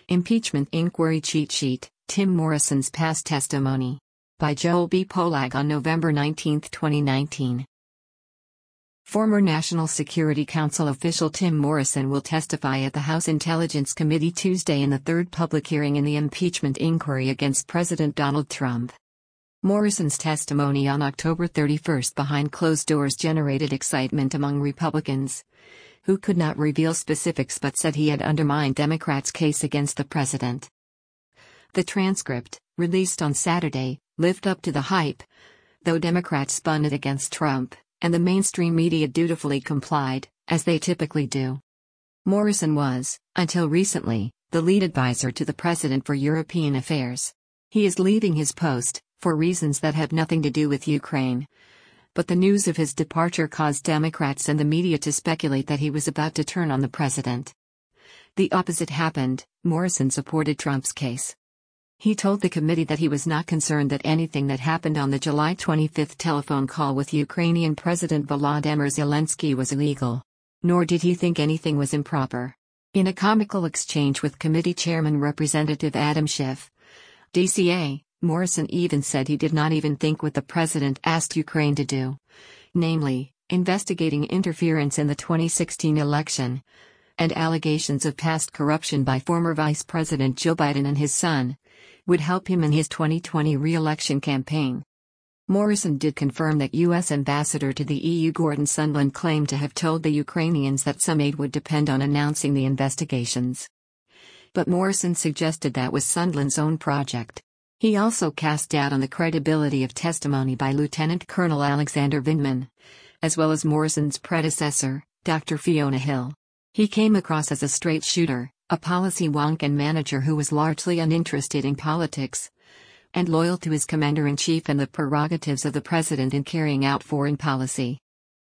Impeachment Inquiry Cheat Sheet, Tim Morrison's Past Testimony. By Joel B. Pollack on November 19, 2019. Former National Security Council official Tim Morrison will testify at the House Intelligence Committee Tuesday in the third public hearing in the impeachment inquiry against President Donald Trump. Morrison's testimony on October 31 behind closed doors generated excitement among Republicans, who could not reveal specifics but said he had undermined Democrats' case against the president. The transcript, released on Saturday, lived up to the hype, though Democrats spun it against Trump, and the mainstream media dutifully complied, as they typically do. Morrison was, until recently, the lead advisor to the president for European affairs. He is leaving his post, for reasons that have nothing to do with Ukraine. But the news of his departure caused Democrats and the media to speculate that he was about to turn on the president. The opposite happened. Morrison supported Trump's case. He told the committee that he was not concerned that anything that happened on the July 25 telephone call with Ukrainian President Volodymyr Zelensky was illegal. Nor did he think anything was improper. In a comical exchange with committee chairman Representative Adam Schiff, DCA, Morrison even said he did not even think what the president asked Ukraine to do, namely, investigating interference in the 2016 election, and allegations of past corruption by former Vice President Joe Biden and his son, would help him in his 2020 re-election campaign. Morrison did confirm that U.S. Ambassador to the EU Gordon Sondland claimed to have told the Ukrainians that some aid would depend on announcing the investigations. But Morrison suggested that was Sondland's own project. He also cast doubt on the credibility of testimony by Lieutenant Colonel Alexander Vindman, as well as Morrison's predecessor, Dr. Fiona Hill. He came across as a straight shooter, a policy wonk and manager who was largely uninterested in politics, and loyal to his commander-in-chief and the prerogatives of the president in carrying out foreign policy.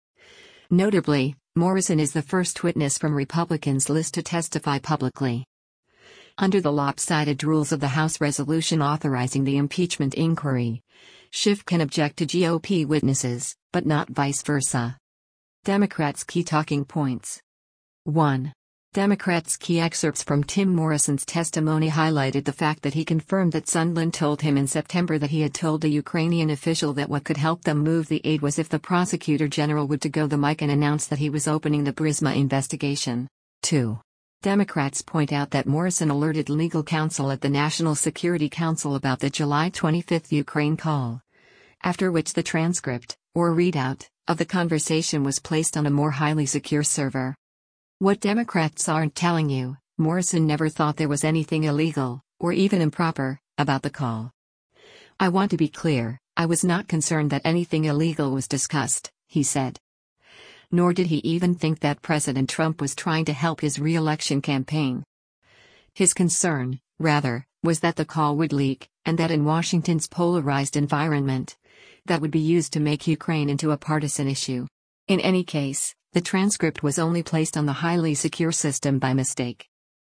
Notably, Morrison is the first witness from Republicans' list to testify publicly. Under the lopsided rules of the House resolution authorizing the impeachment inquiry, Schiff can object to GOP witnesses, but not vice versa. Democrats' key talking points. 1. Democrats' key excerpts from Tim Morrison's testimony highlighted the fact that he confirmed that Sondland told him in September that he had told a Ukrainian official that what could help them move the aid was if the prosecutor general would to go the mic and announce that he was opening the Burisma investigation. 2. Democrats point out that Morrison alerted legal counsel at the National Security Council about the July 25 Ukraine call, after which the transcript, or readout, of the conversation was placed on a more highly secure server. What Democrats aren't telling you, Morrison never thought there was anything illegal, or even improper, about the call. I want to be clear, I was not concerned that anything illegal was discussed, he said. Nor did he even think that President Trump was trying to help his re-election campaign. His concern, rather, was that the call would leak, and that in Washington's polarized environment, that would be used to make Ukraine into a partisan issue. In any case, the transcript was only placed on the highly secure system by mistake.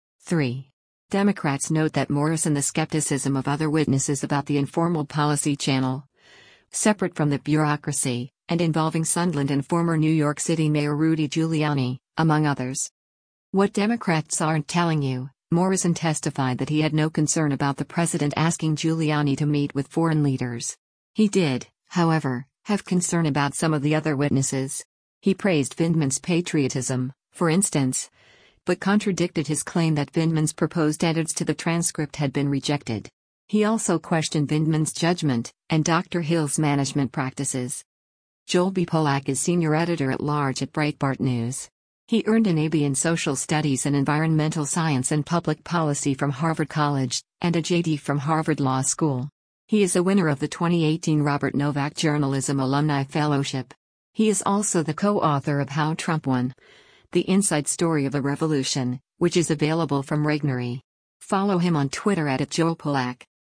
3. Democrats note that Morrison the skepticism of other witnesses about the informal policy channel, separate from the bureaucracy, and involving Sondland and former New York City Mayor Rudy Giuliani, among others. What Democrats aren't telling you, Morrison testified that he had no concern about the president asking Giuliani to meet with foreign leaders. He did, however, have concern about some of the other witnesses. He praised Vindman's patriotism, for instance, but contradicted his claim that Vindman's proposed edits to the transcript had been rejected. He also questioned Vindman's judgment, and Dr. Hill's management practices. Joel B. Pollack is senior editor-at-large at Breitbart News. He earned an AB in Social Studies and Environmental Science and Public Policy from Harvard College, and a JD from Harvard Law School. He is a winner of the 2018 Robert Novak Journalism Alumni Fellowship. He is also the co-author of How Trump Won: The Inside Story of a Revolution, which is available from Regnery. Follow him on Twitter @JoelPollack.